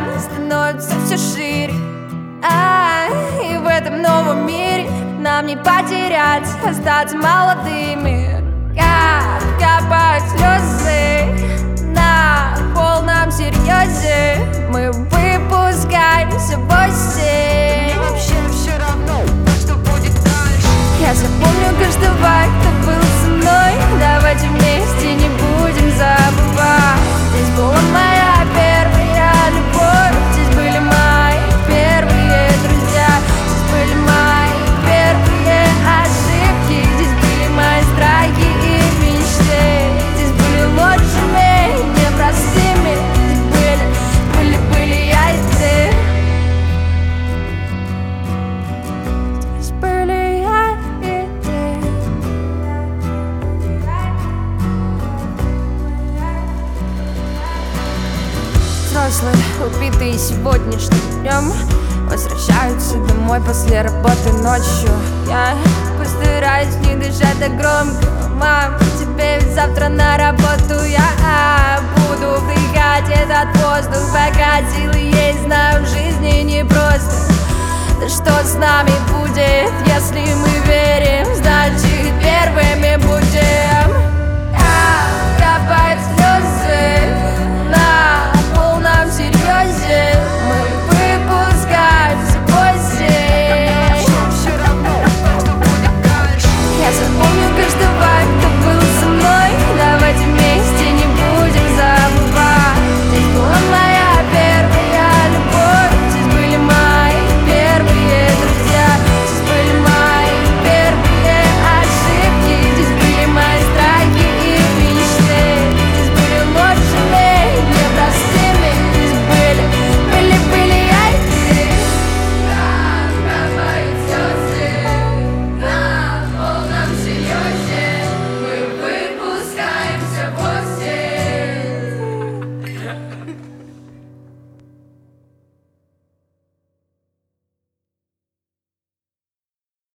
океан становится все шире, и в этом новом мире нам не потерять, остаться молодыми. Как капают слезы на полном серьезе, мы выпускаемся в осень. Вообще все равно, что будет дальше. Я запомню каждого, кто был со мной. Давайте вместе не будем забывать. Здесь была моя первая любовь, здесь были мои первые друзья, здесь были мои первые ошибки, здесь были мои страхи и мечты, здесь были лучшими, непростыми, здесь были я и ты. Здесь были я и ты. Взрослые, убитые сегодняшним днем, возвращаются домой после работы ночью. Я постараюсь не дышать так громко. Мам, тебе ведь завтра на работу. Я буду вдыхать этот воздух, пока силы есть. Знаю, в жизни непросто. Да что с нами будет, если мы верим? Значит, первыми будем.